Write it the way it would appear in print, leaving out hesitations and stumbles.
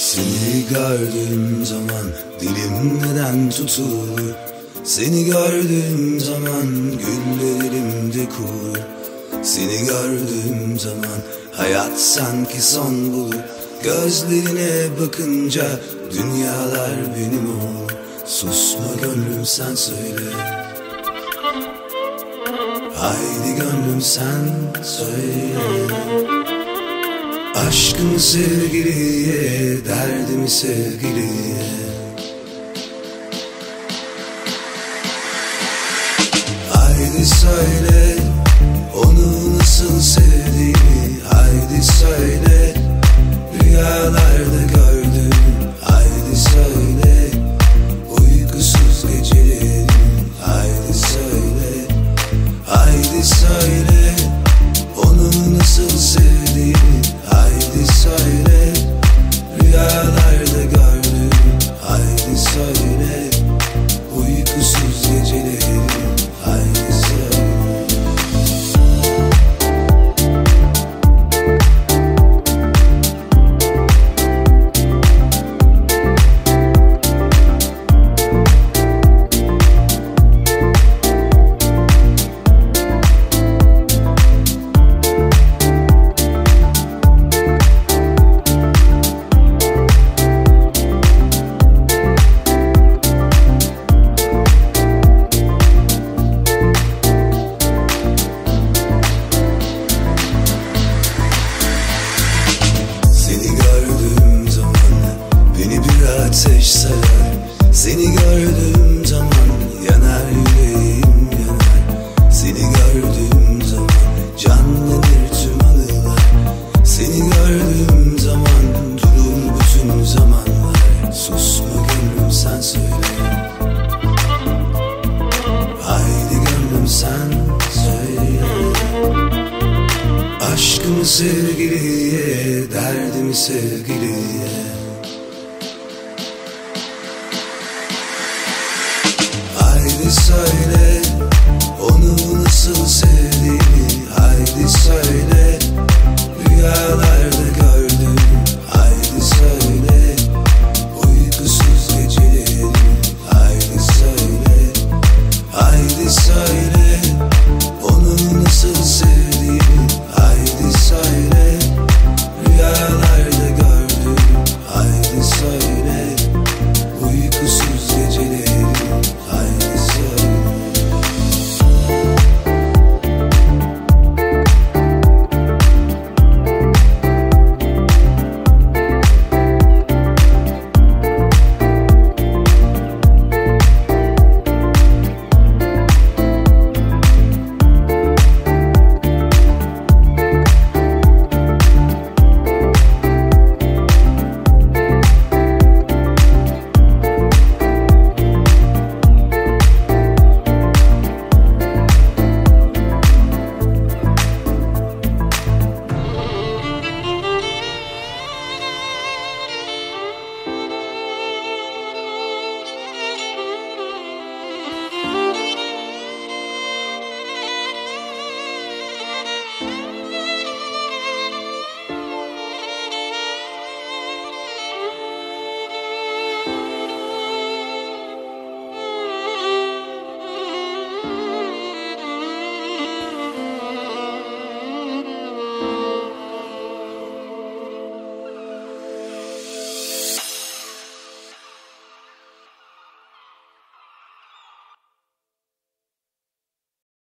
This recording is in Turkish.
Seni gördüğüm zaman dilim neden tutulur? Seni gördüğüm zaman güller elimde kurur. Seni gördüğüm zaman hayat sanki son bulur. Gözlerine bakınca dünyalar benim olur. Susma gönlüm sen söyle. Haydi gönlüm sen söyle. Aşkımı sevgiliye, derdimi sevgiliye. Haydi söyle, onu nasıl sevdiğimi. Haydi söyle, rüyalarda gördüm. Haydi söyle, uykusuz gecelerim. Haydi söyle, haydi söyle, onu nasıl sevdiğimi. Haydi söyle, rüyalarda gördüm. Haydi söyle, uykusuz gecelerim. Haydi söyle. Ateş sarar. Seni gördüğüm zaman yanar yüreğim yanar. Seni gördüğüm zaman canlanır tüm anılar. Seni gördüğüm zaman durur bütün zamanlar. Susma gönlüm sen söyle. Haydi gönlüm sen söyle. Aşkımı sevgiliye, derdimi sevgiliye. Haydi söyle, onu nasıl sevdiğimi. Haydi söyle,